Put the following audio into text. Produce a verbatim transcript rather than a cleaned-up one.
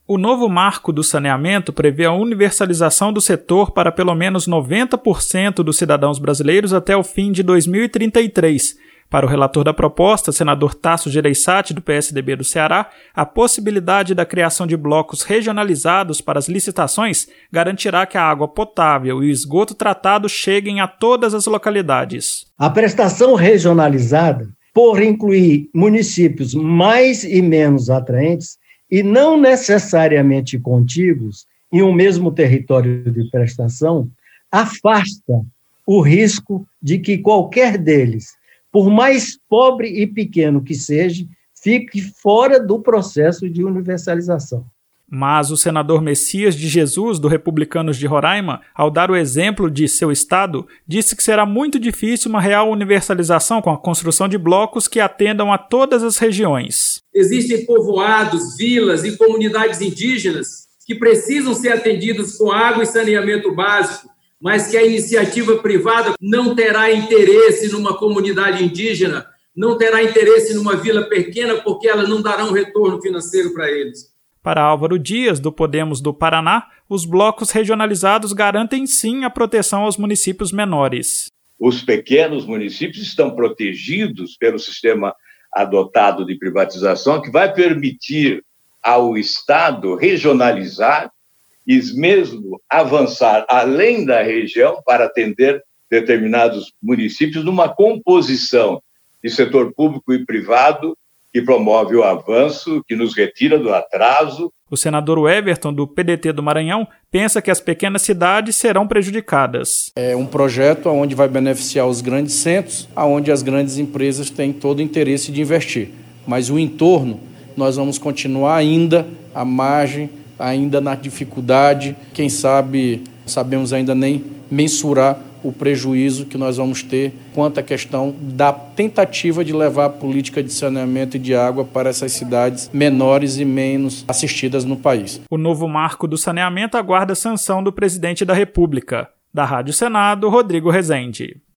O novo marco do saneamento prevê a universalização do setor para pelo menos noventa por cento dos cidadãos brasileiros até o fim de dois mil e trinta e três. Para o relator da proposta, senador Tasso Gereissati, do P S D B do Ceará, a possibilidade da criação de blocos regionalizados para as licitações garantirá que a água potável e o esgoto tratado cheguem a todas as localidades. A prestação regionalizada, por incluir municípios mais e menos atraentes, e não necessariamente contíguos em um mesmo território de prestação, afasta o risco de que qualquer deles, por mais pobre e pequeno que seja, fique fora do processo de universalização. Mas o senador Messias de Jesus, do Republicanos de Roraima, ao dar o exemplo de seu estado, disse que será muito difícil uma real universalização com a construção de blocos que atendam a todas as regiões. Existem povoados, vilas e comunidades indígenas que precisam ser atendidos com água e saneamento básico, mas que a iniciativa privada não terá interesse numa comunidade indígena, não terá interesse numa vila pequena, porque elas não darão retorno financeiro para eles. Para Álvaro Dias, do Podemos do Paraná, os blocos regionalizados garantem sim a proteção aos municípios menores. Os pequenos municípios estão protegidos pelo sistema adotado de privatização, que vai permitir ao Estado regionalizar e mesmo avançar além da região para atender determinados municípios numa composição de setor público e privado que promove o avanço, que nos retira do atraso. O senador Everton, do P D T do Maranhão, pensa que as pequenas cidades serão prejudicadas. É um projeto onde vai beneficiar os grandes centros, onde as grandes empresas têm todo o interesse de investir. Mas o entorno, nós vamos continuar ainda à margem, ainda na dificuldade. Quem sabe, sabemos ainda nem mensurar o prejuízo que nós vamos ter quanto à questão da tentativa de levar a política de saneamento e de água para essas cidades menores e menos assistidas no país. O novo marco do saneamento aguarda a sanção do presidente da República. Da Rádio Senado, Rodrigo Rezende.